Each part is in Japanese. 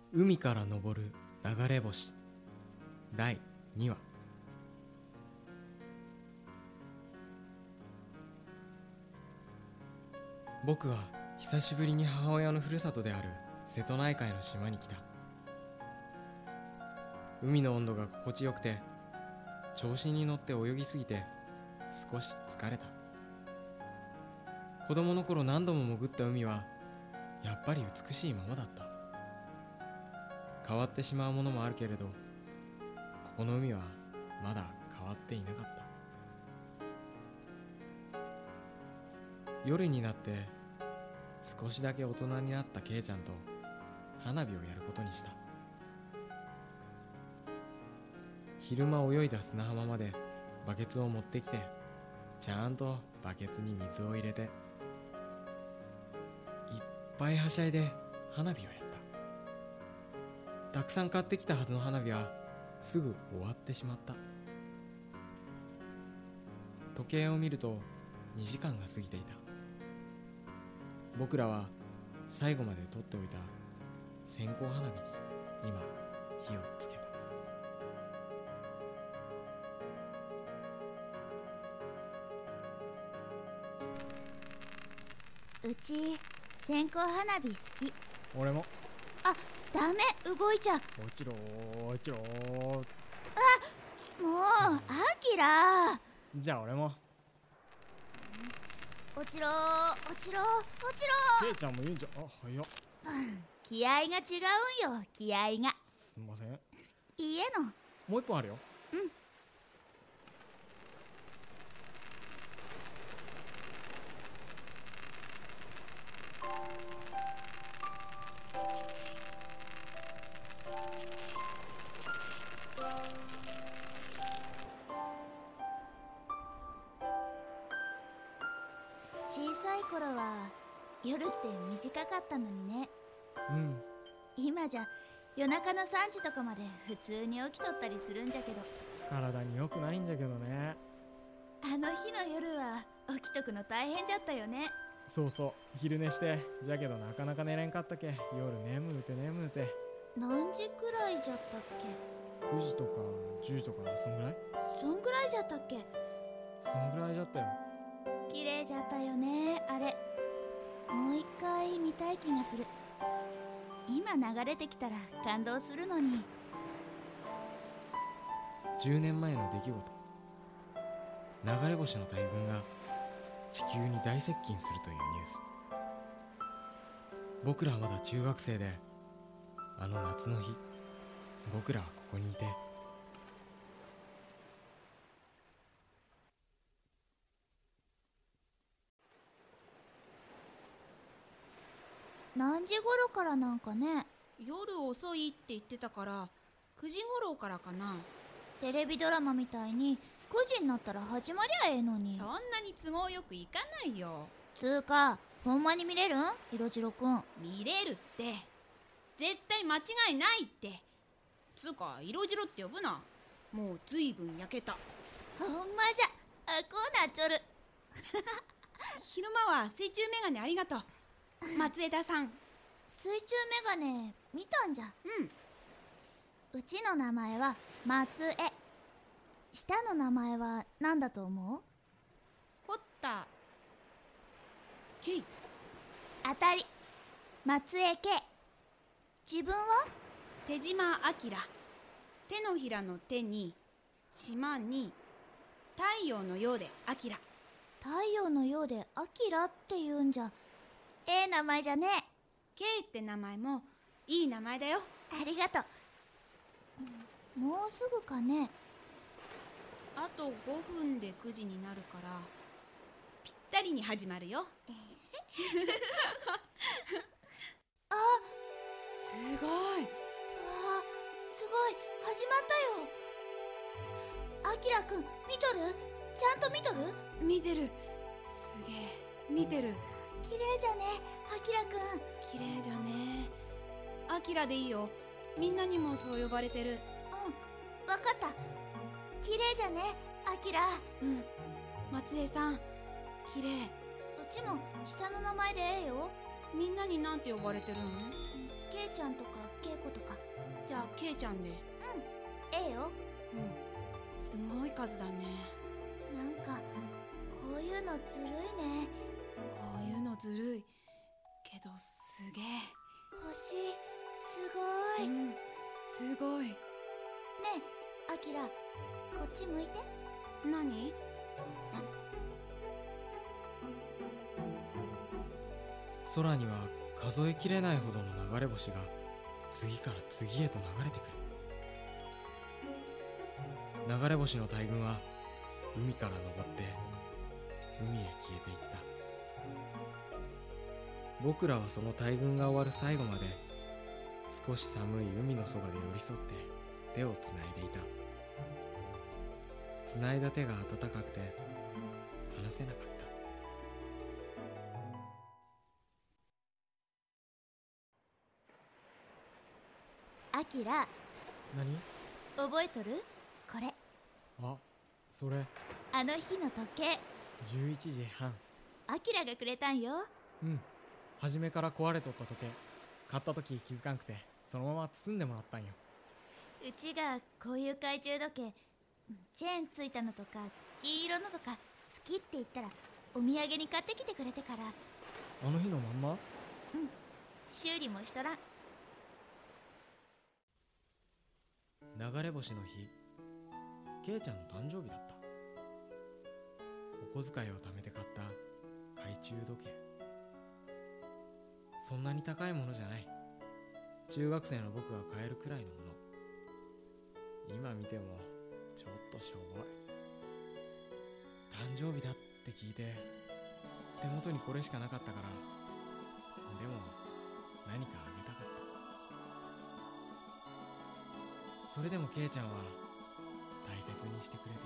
海から昇る流れ星第2話。僕は久しぶりに母親のふるさとである瀬戸内海の島に来た。海の温度が心地よくて、調子に乗って泳ぎすぎて少し疲れた。子供の頃何度も潜った海はやっぱり美しいままだった。変わってしまうものもあるけれど、ここの海はまだ変わっていなかった。夜になって少しだけ大人になったケイちゃんと花火をやることにした。昼間泳いだ砂浜までバケツを持ってきて、ちゃんとバケツに水を入れて、いっぱいはしゃいで花火をやった。たくさん買ってきたはずの花火はすぐ終わってしまった。時計を見ると2時間が過ぎていた。僕らは最後まで取っておいた線香花火に今火をつけた。 うち線香花火好き。 俺も。 あ、ダメ、動いちゃう。 落ちろー落ちろー。 もうアキラ。 じゃあ俺も。 落ちろー落ちろー落ちろケイちゃんも言うんじゃ。あ、早っ。 気合が違うんよ、気合が。 すんません。 いいえの。 もう一本あるよ。 うん。小さい頃は夜って短かったのにね。 うん。 今じゃ夜中の3時とかまで普通に起きとったりするんじゃけど、 体に良くないんじゃけどね。 あの日の夜は起きとくの大変じゃったよね。 そうそう、昼寝してじゃけどなかなか寝れんかったけ。夜眠うて眠うて。 何時くらいじゃったっけ。 9時とか10時とかそんぐらい。 そんぐらいじゃったっけ。 そんぐらいじゃったよ。 綺麗じゃったよね、あれ。もう一回見たい気がする。今流れてきたら感動するのに。 10年前の出来事。流れ星の大群が地球に大接近するというニュース。僕らはまだ中学生で、あの夏の日、僕らはここにいて、 何時頃からなんかね。 夜遅いって言ってたから9時頃からかな。 テレビドラマみたいに9時になったら始まりゃええのに。 そんなに都合よくいかないよ。 つーか、ほんまに見れるん、色白くん。 見れるって。絶対間違いないって。つうか色白って呼ぶな。もうずいぶん焼けた。 ほんまじゃ、あ、こうなっちょる。 昼間は水中メガネありがとう、松枝さん。 水中メガネ見たんじゃ。 うん。 うちの名前は松江。下の名前は何だと思う？ 堀田圭。 当たり。松江圭。自分は？ 手島明。手のひらの手に島に太陽のようで明。 太陽のようでアキラって言うんじゃ。ええ名前じゃね。 圭って名前もいい名前だよ。 ありがとう。もうすぐかね。 あと5分で9時になるからぴったりに始まるよ。 あ、 すごい。 わあ、すごい、始まったよ。アキラくん、見とる？ちゃんと見とる？ 見てる。すげえ見てる。 綺麗じゃね、アキラくん。 綺麗じゃね。アキラでいいよ。みんなにもそう呼ばれてる。 うん、わかった。綺麗じゃね、アキラ。 うん。松江さん、綺麗。 うちも下の名前でええよ。 みんなになんて呼ばれてるの？ ケイちゃんとかケイコとかケイちゃんで。 ええよ。 うん、すごい数だね。 なんかこういうのずるいね。 こういうのずるいけどすげえ。 星すごい。ねすごい。 えアキラ、こっち向いて。 何？ 空には数えきれないほどの流れ星が次から次へと流れてくる。流れ星の大群は海から昇って海へ消えていった。僕らはその大群が終わる最後まで少し寒い海のそばで寄り添って手をつないでいた。つないだ手が温かくて離せなかった。 アキラ、 何？ 覚えとる？これあ、それあの日の時計、 11時半。 アキラがくれたんよ。 初めから壊れとった時計、買った時気づかんくてそのまま包んでもらったんよ。 うちがこういう懐中時計、チェーンついたのとか黄色のとか好きって言ったらお土産に買ってきてくれてから、 あの日のまんま？ 修理もしとらん。 流れ星の日、ケイちゃんの誕生日だった。お小遣いを貯めて買った懐中時計。そんなに高いものじゃない。中学生の僕が買えるくらいのもの。今見てもちょっとしょぼい。誕生日だって聞いて手元にこれしかなかったから、でも何かあげたかった。それでもケイちゃんは大切にしてくれてい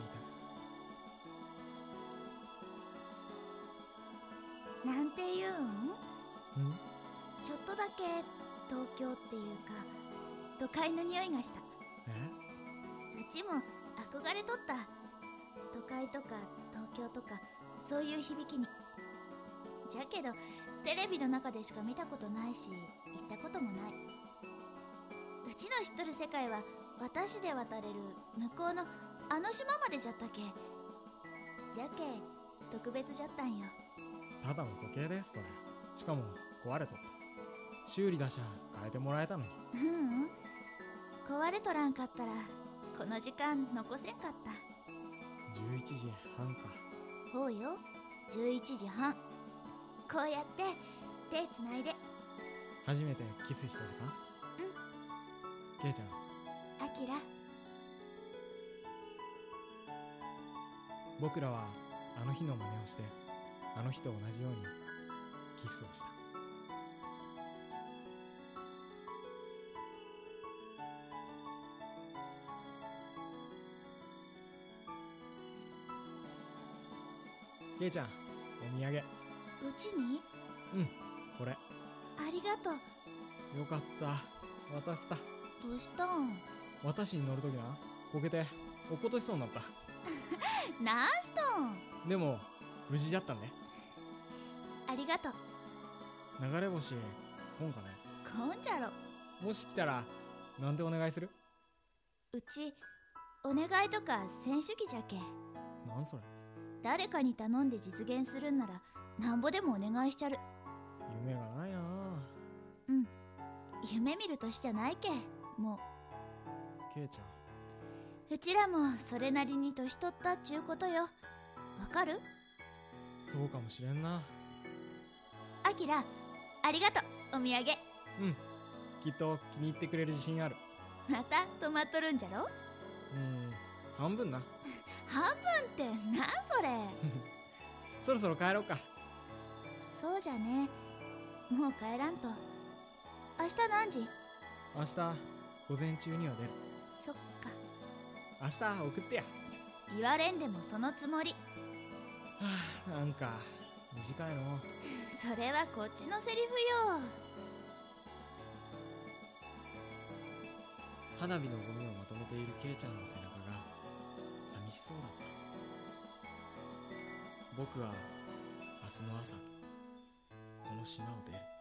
た。 なんて言うん？ちょっとだけ東京っていうか都会の匂いがした。うちも憧れとった。都会とか東京とかそういう響きに。じゃけどテレビの中でしか見たことないし行ったこともない。うちの知っとる世界は私で渡れる向こうのあの島までじゃったけ。じゃけ特別じゃったんよ。 ただの時計ですそれ。しかも壊れとった。修理出しゃ変えてもらえたのに。 壊れとらんかったらこの時間残せんかった。 11時半か。 ほうよ、11時半。こうやって手つないで。 初めてキスした時間？ケイちゃん、 アキラ、 僕らはあの日の真似をしてあの日と同じようにキスをした。ケイちゃん、お土産。 うちに？ これ。 ありがとう。 よかった、渡せた。 どうしたん？ 私に乗るときな、こけて落っことしそうになった。 なんしとん？ でも無事じゃったんね。 ありがとう。 流れ星来んかね。 こんじゃろ。 もし来たらなんてお願いする？ うちお願いとかせん主義じゃけ。 なんそれ？ 誰かに頼んで実現するんならなんぼでもお願いしちゃる。 夢がないな。 夢見る年じゃないけ。もケイちゃううちらもそれなりに年取ったっちゅうことよ。わかる？ ん、そうかもしれんな。 アキラ、ありがとう、お土産。 きっと気に入ってくれる自信ある。 また止まっとるんじゃろ？ 半分な。 半分ってなんそれ。 そろそろ帰ろうか。 そうじゃね。もう帰らんと。明日何時？ 明日午前中には出る。 そっか。 明日送ってや。 言われんでもそのつもり。 なんか短いの。 それはこっちのセリフよ。 花火のゴミをまとめているケイちゃんの背中が寂しそうだった。僕は明日の朝この島を出る。